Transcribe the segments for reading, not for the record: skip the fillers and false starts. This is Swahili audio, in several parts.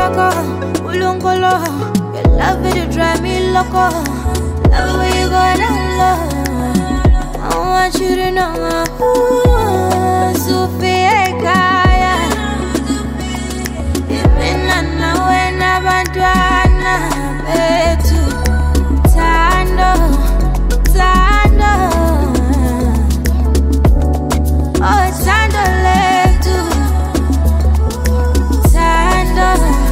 choco, ulungolo. Your love it drive me loco. Love the way you go down low. I want you to know, Sophia Kaya. Imenana wena bantwana bethu. Tando. Oh, Tando lethu. Tando.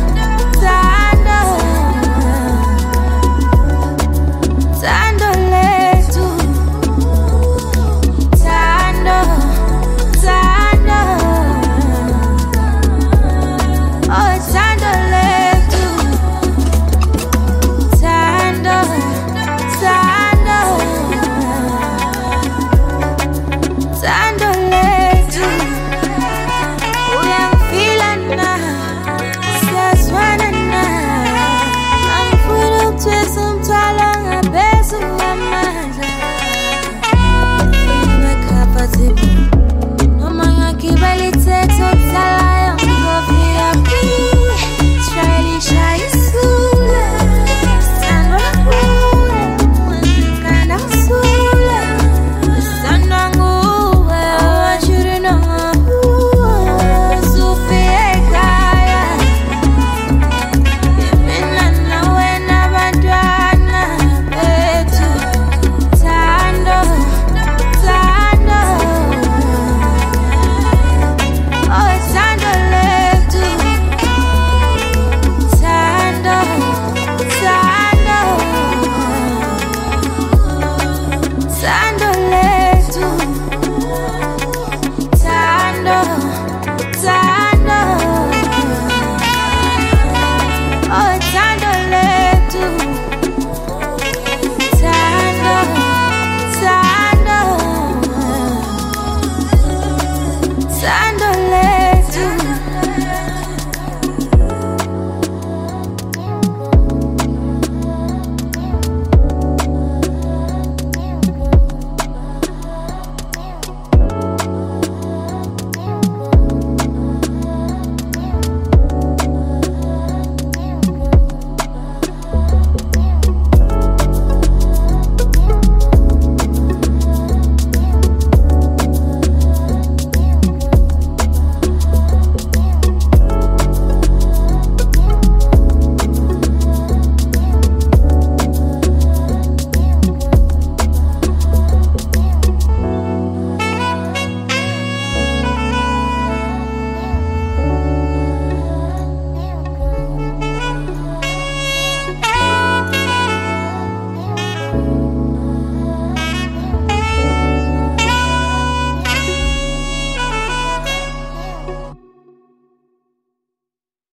Tando lethu. Tando. Oh, Tando lethu. Tando. Tando lethu. Uyangifila na. Siyazwana na. Angifuna ukuthwesa umthwalo ngaphezu kwamandla. Ngingakhaphazeki noma ngagibela itheksi okusalayo ngizofika Shaylisha isula. Sandwa kuwe ngikanda usula. Sandwa nguwe I want you to know Sophia Kaya. Imenana wena bantwana bethu. Tando. Oh, Tando lethu. Tando. Tando lethu. Tando. Oh,